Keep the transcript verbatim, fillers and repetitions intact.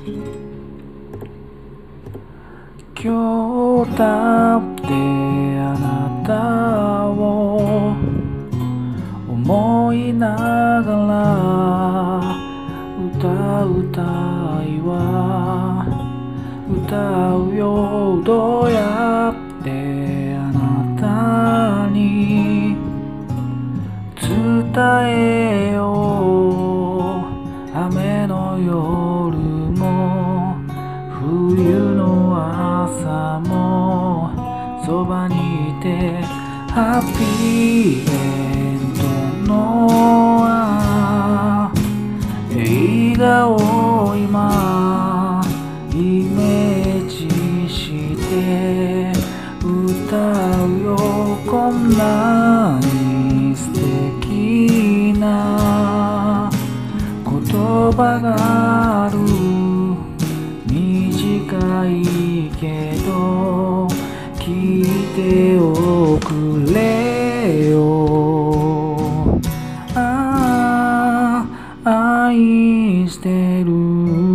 今日だってあなたを思いながら歌うたいは歌うよ。どうやってあなたに伝えよう。雨の夜も冬の朝もそばにいてハッピーエンドの映画を今イメージして歌うよ。こんなに素敵な言葉がある。短いけど聞いておくれよ。ああ愛してる。